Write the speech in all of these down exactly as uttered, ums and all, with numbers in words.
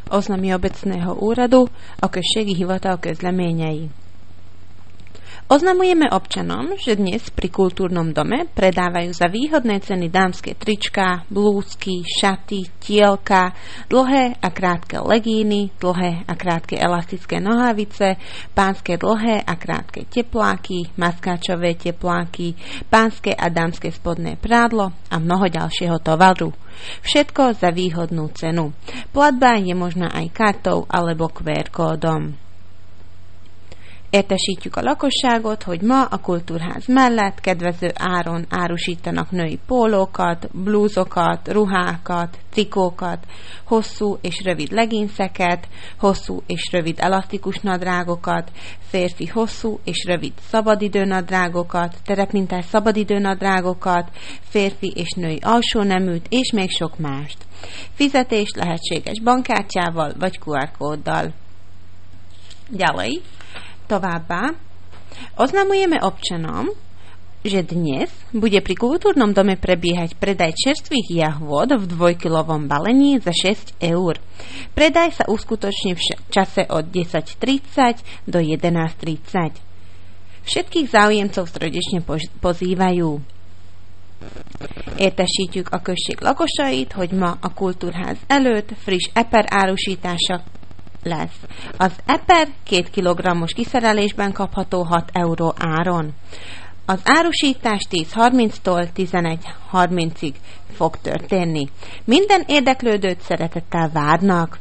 Oznamy obecného úradu, o községi hivatal közleményei. Oznamujeme občanom, že dnes pri kultúrnom dome predávajú za výhodné ceny dámske trička, blúzky, šaty, tielka, dlhé a krátke legíny, dlhé a krátke elastické nohavice, pánske dlhé a krátke tepláky, maskáčové tepláky, pánske a dámske spodné prádlo a mnoho ďalšieho tovaru. Všetko za výhodnú cenu. Platba je možná aj kartou alebo kú er kódom. Értesítjük a lakosságot, hogy ma a kultúrház mellett kedvező áron árusítanak női pólókat, blúzokat, ruhákat, trikókat, hosszú és rövid leginszeket, hosszú és rövid elasztikus nadrágokat, férfi hosszú és rövid szabadidőnadrágokat, terepmintás szabadidőnadrágokat, férfi és női alsóneműt és még sok mást. Fizetés lehetséges bankkártyával vagy kú er kóddal. Ďalej. Továbbá oznamujeme občanom, že dnes bude pri kultúrnom dome prebiehať predaj čerstvých jahôd v dvojkilovom balení za šesť eur. Predaj sa uskutoční v čase od desať tridsať do jedenásť tridsať. Všetkých záujemcov srdečne pozývajú. Értesítjük a község lakosait, hogy ma a kultúrház előtt friss eper árusítása lesz. Az eper két kilogrammos kiszerelésben kapható hat euró áron. Az árusítás tíz harminctól tizenegy harmincig fog történni. Minden érdeklődőt szeretettel várnak.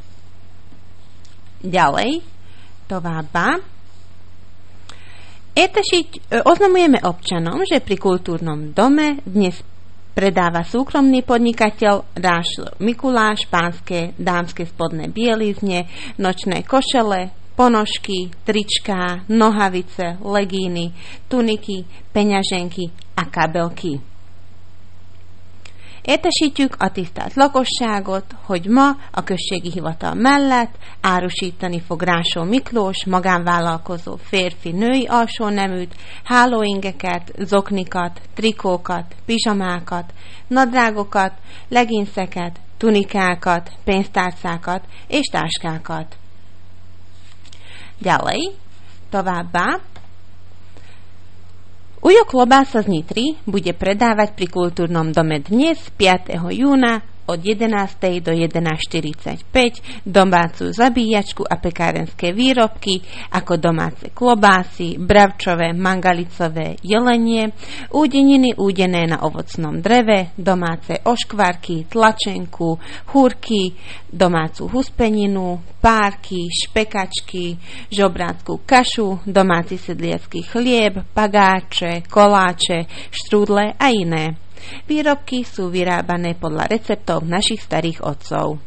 Ďalej, továbbá. Értesít, oznamujeme občanom, že pri kultúrnom dome dnes predáva súkromný podnikateľ Rášl Mikuláš pánske, dámske spodné bielizne, nočné košele, ponožky, tričká, nohavice, legíny, tuniky, peňaženky a kabelky. Értesítjük a tisztelt lakosságot, hogy ma a községi hivatal mellett árusítani fog Rásó Miklós, magánvállalkozó férfi-női alsóneműt, hálóingeket, zoknikat, trikókat, pizsamákat, nadrágokat, leginszeket, tunikákat, pénztárcákat és táskákat. Ďalej, továbbá, Ujo klobása z Nitry bude predávať pri kultúrnom dome dnes piateho júna od jedenástej do jedenásť štyridsaťpäť domácu zabíjačku a pekárenské výrobky ako domáce klobásy, bravčové, mangalicové, jelenie, údeniny údené na ovocnom dreve, domáce oškvarky, tlačenku, húrky, domácu huspeninu, párky, špekačky, žobráckú kašu, domáci sedliacky chlieb, pagáče, koláče, štrúdle a iné. Výrobky sú vyrábané podľa receptov našich starých otcov.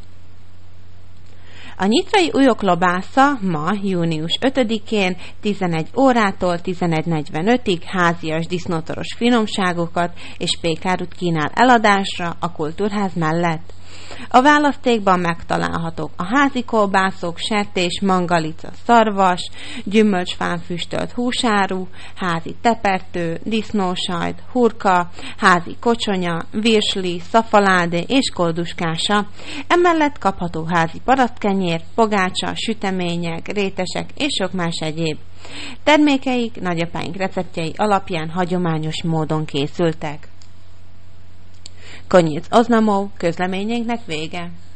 A nyitrai Ujo klobásza ma június ötödikén tizenegy órától tizenegy negyvenötig házias disznótoros finomságokat és pékárut kínál eladásra a kultúrház mellett. A választékban megtalálhatók a házi kolbászok, sertés, mangalica, szarvas, gyümölcsfán füstölt húsáru, házi tepertő, disznósajt, hurka, házi kocsonya, virsli, szafaládé és kolduskása. Emellett kapható házi parasztkenyér, pogácsa, sütemények, rétesek és sok más egyéb. Termékeik nagyapáink receptjei alapján hagyományos módon készültek. Koniec oznamov, közleményeinknek vége.